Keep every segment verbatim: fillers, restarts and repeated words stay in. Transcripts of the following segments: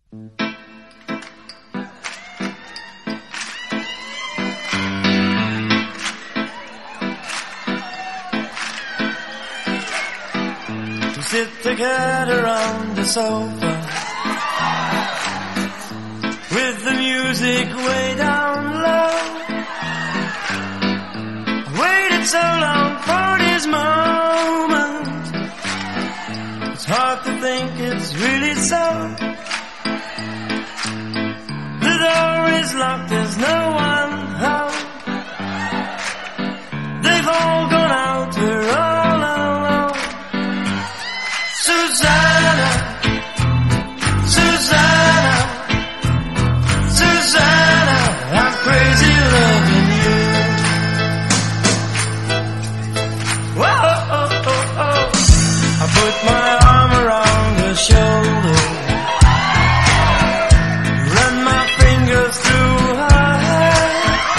To sit together on the sofa with the music way down low. I waited so long for this moment. It's hard to think it's really so. The door is locked, there's no one home. They've all gone out, we're all alone. Susanna, Susanna, Susanna, I'm crazy loving you. Whoa, oh, oh, oh. I put my arm around her shoulder, run my fingers through her hair.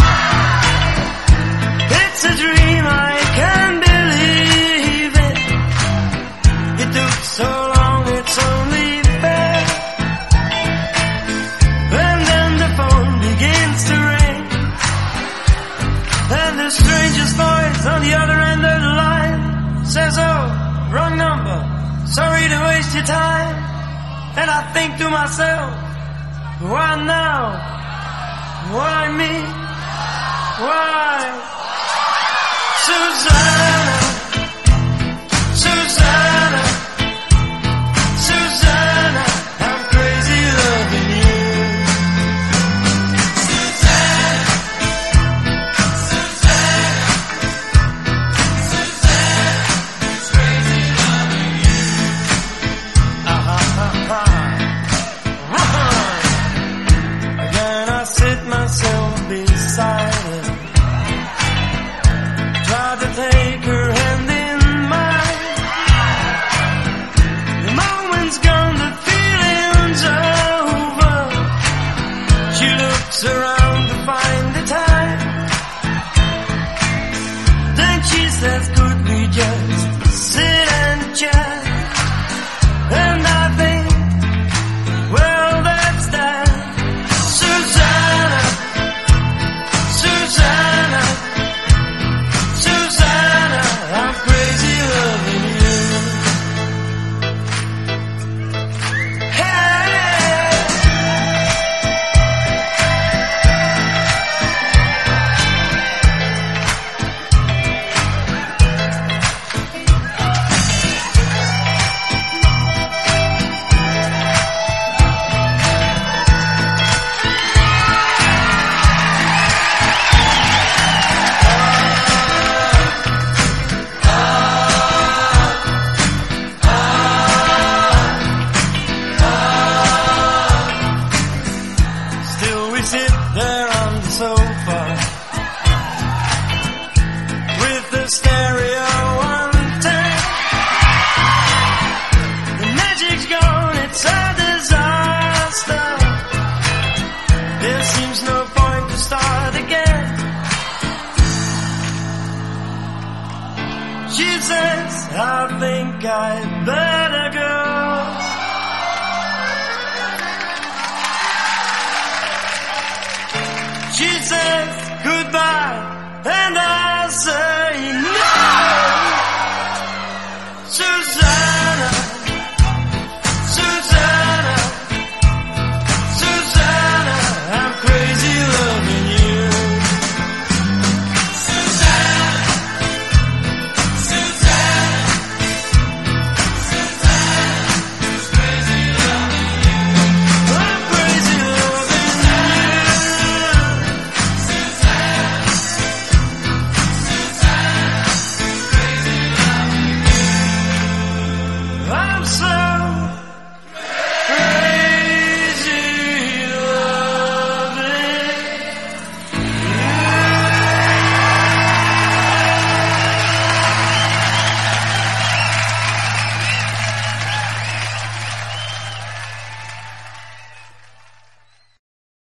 It's a dream, I can't believe it. It took so long, it's only fair. And then the phone begins to ring, and the stranger's voice on the other end of the line says, oh, wrong number, sorry to waste your time. And I think to myself, why now? Why me? Why? Susanna, Susanna, Susanna, I'm crazy loving you. Susanna, Susanna, Susanna, it's crazy loving you. Uh-huh, uh-huh. Again I sit myself beside her, try to take her hand in mine. The moment's gone, the feeling's over. She looks around to find the time. Then she says, could we just sit and chat? And I think, well, that's that. Susanna, Susanna, Susanna, I'm crazy loving you. Hey, still we sit there on the sofa with the stereo on tape. The magic's gone, it's a disaster. There seems no point to start again. She says, I think I'd better go. She says goodbye, and I say